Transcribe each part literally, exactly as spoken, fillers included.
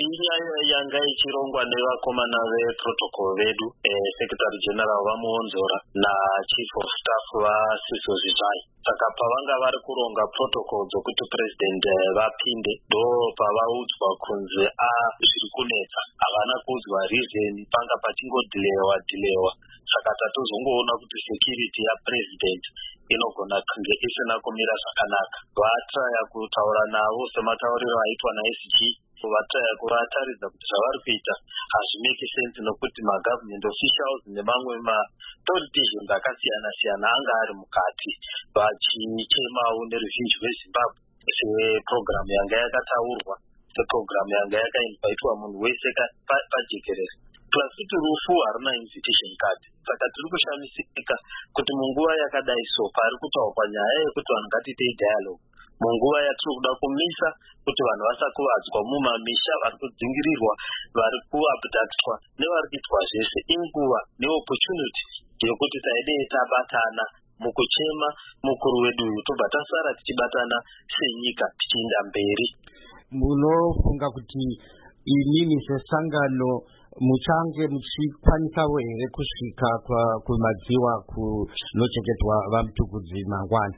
inyaya yanga ichirongwa nevakomana veprotocol vedu, eh, secretary general vamuonzora nachief of staff vasiso Zitai. Saka pavanga vari kuronga protocol dzokuti president vapinde, ndo pavaudzwa kunzi a zviri kunetsa, havana kuudzwa reason, panga pachingodhilewa dhilewa. Saka tatozongoona kuti security yapresident inogona kunge isina kumira zvakanaka. Vatraya kutaura navo sematauriro aitwa naS G, vatraya kuvataridza kuti zvavari kuita hazvimeki sense, nokuti magovernment officials nemamwe mapoliticians akasiyana siyana anga ari mukati vachichemawo neruzhinji rweZimbabwe seprogramu yanga yakataurwa, seprogramu yanga yakainvitwa munhu wese pajekerere. Plus kuti rufu haruna invitation card. Saka tiri kushamisika kuti munguva yakadai so pari kutaurwa nyaya yekuti vanhu ngatiitei dialogue. Munguva yatiri kuda kumisa kuti vanhu vasakuvadzwa mumamisha, vari kudzingirirwa, vari kuabductwa nevari kuitwa zvese, inguva neopportunity yekuti taidei tabatana mukuchema mukuru wedu uyu, tobva tasara tichibatana senyika tichienda mberi. Munofunga kuti inini sesangano muchange muchikwanisa here kusvika kumadziwa kunochengetwa vamutukudzi mangwana?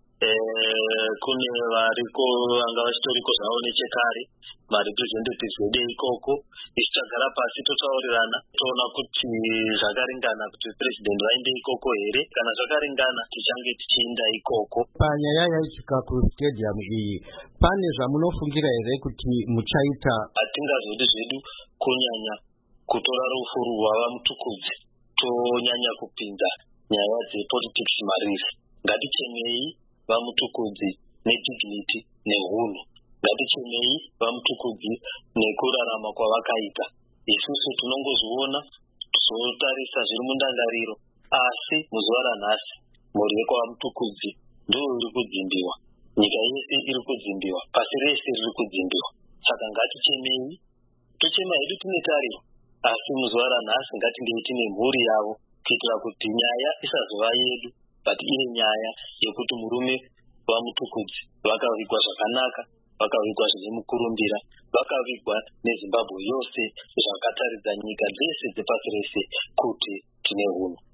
Eh, kune variko vanga vachitoriko zvavo nechekare, marepresentatives vedu ikoko. Isu tagara pasi totaurirana, toona kuti zvakaringana kuti president vaende ikoko here. Kana zvakaringana tichange tichienda ikoko. Panyaya yaisvika kustadium iyi, pane zvamunofungira here kuti muchaita? Hatingazodi zvedu kunyanya kutora rufu rwava mutukudzi tonyanya kupinda nyaya dzepolitics marisi. Ngatichemei vamutukudzi nedignity nehunhu. Ngatichemei vamutukudzi nekurarama kwavakaita. Isusu tinongozviona, tizotarisa zviri mundangariro, asi muzuva ranhasi mhuri yekwavamutukudzi ndiwo iri kudzimbiwa, nyika yese iri kudzimbiwa, pasi rese riri kudzimbiwa. Saka ngatichemei, tochema hedu tine tariro, asi muzuva ranhasi ngatingei tine mhuri yavo, kuitira kuti nyaya isazova yedu, but ine nyaya yekuti murume vamutukudzi vakavigwa zvakanaka, vakavigwa zvine mukurumbira, vakavigwa neZimbabwe yose, zvakataridza nyika dzese dzepasi rese kuti tine hunhu.